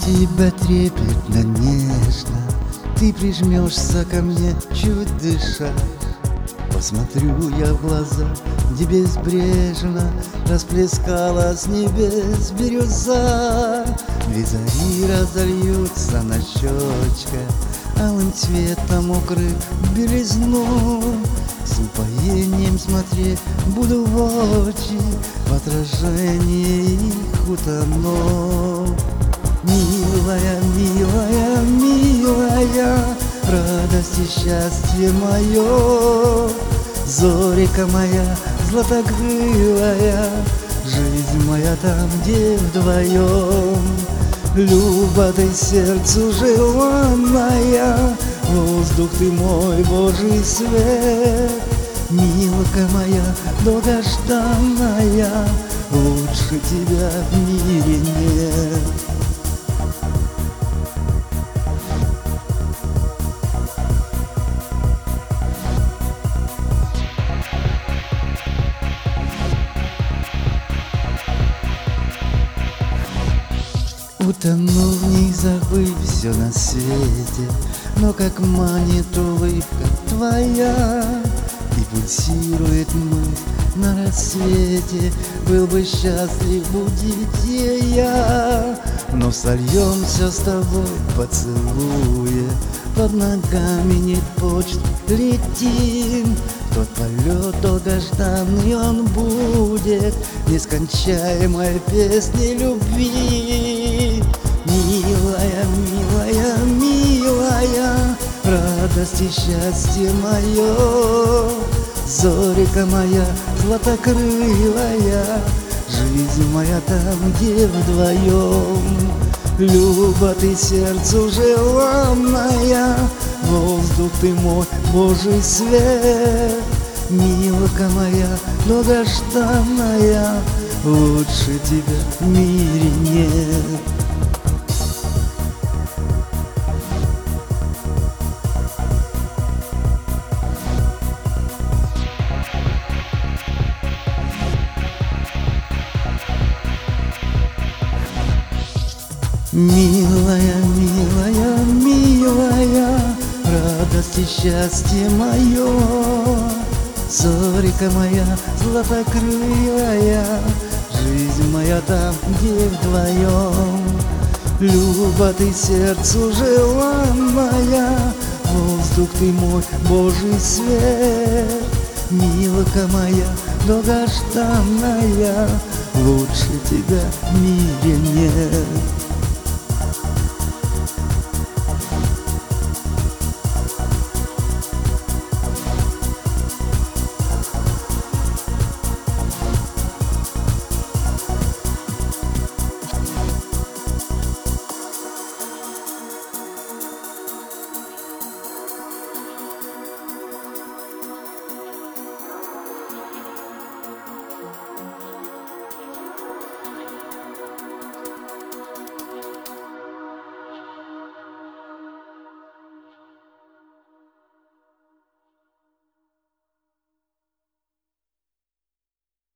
тебя трепетно, нежно, ты прижмешься ко мне, чуть дыша. Посмотрю я в глаза, где безбрежно расплескалась небес бирюза. Две зари разольются на щечках, алым цветом укрыв белизну. С упоением смотреть буду в очи, в отражение их утону. Милая, милая, милая, радость и счастье мое, зорька моя златокрылая, жизнь моя там, где вдвоем. Люба ты сердцу желанная, воздух ты мой Божий свет. Милка моя долгожданная, лучше тебя в мире нет. Утону в них, забыв все на свете, но как манит улыбка твоя, и пульсирует мысль на рассвете, был бы счастлив будить я. Но сольемся с тобой поцелуя, под ногами нет почт, летим. Тот полет долгожданный он будет нескончаемой песней любви. Милая, милая, милая, радость и счастье мое, зорька моя златокрылая, жизнь моя там, где вдвоем. Люба ты сердцу желанная, воздух ты мой Божий свет. Милка моя долгожданная, лучше тебя в мире нет. Милая, милая, милая, радость и счастье мое, зорька моя златокрылая, жизнь моя там, где вдвоем. Люба ты сердцу желанная, воздух ты мой Божий свет. Милка моя долгожданная, лучше тебя в мире нет.